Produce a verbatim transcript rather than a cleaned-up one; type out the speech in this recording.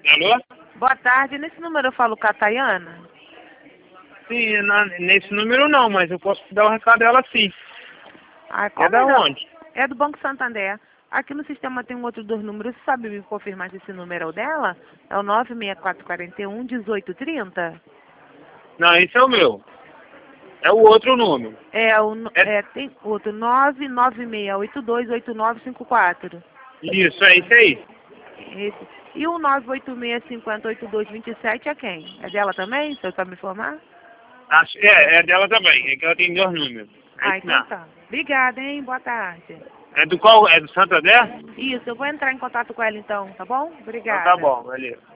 Alô? Boa tarde. Nesse número eu falo com a Tayana? Sim, na- nesse número não, mas eu posso te dar o recado dela sim. Ah, É qual da melhor? onde? É do Banco Santander. Aqui no sistema tem um outro dois números. Você sabe me confirmar se esse número é o dela? É o nove seis quatro quatro um, um oito três zero? Não, esse é o meu. É o outro número. É, o, no- É é, tem outro nove nove seis oito dois oito nove cinco quatro. isso, é isso aí. Esse. E o nove oito seis cinco zero oito dois dois sete é quem? É dela também? Se eu sabe me informar? Acho- É, é dela também. É que ela tem dois números. É Ah, isso então mesmo. tá. Obrigada, hein? Boa tarde. É do qual? É do Santander? Isso, eu vou entrar em contato com ela então, tá bom? Então tá Obrigada. bom, valeu.